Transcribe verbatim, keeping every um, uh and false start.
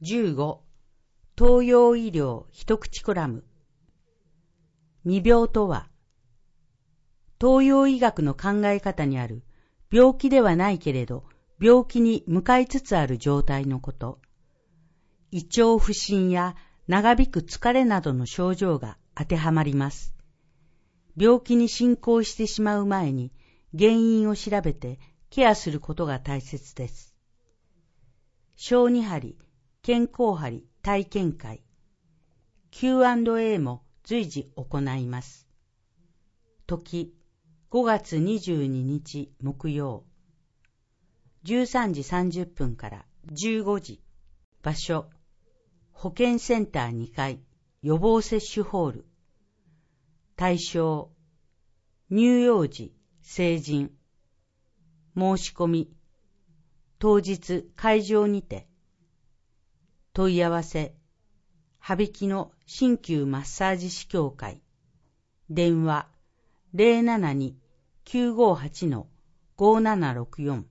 じゅうご、東洋医療一口コラム。未病とは、東洋医学の考え方にある病気ではないけれど病気に向かいつつある状態のこと。胃腸不振や長引く疲れなどの症状が当てはまります。病気に進行してしまう前に原因を調べてケアすることが大切です。小児針、健康針体験会、キューアンドエー も随時行います。時、ごがつにじゅうににち木曜、じゅうさんじさんじゅっぷんからじゅうごじ。場所、保健センターにかい、予防接種ホール。対象、乳幼児、成人。申し込み、当日会場にて。問い合わせ、羽曳野鍼灸マッサージ師協会。電話、ゼロななに きゅうごはち ごーななろくよん。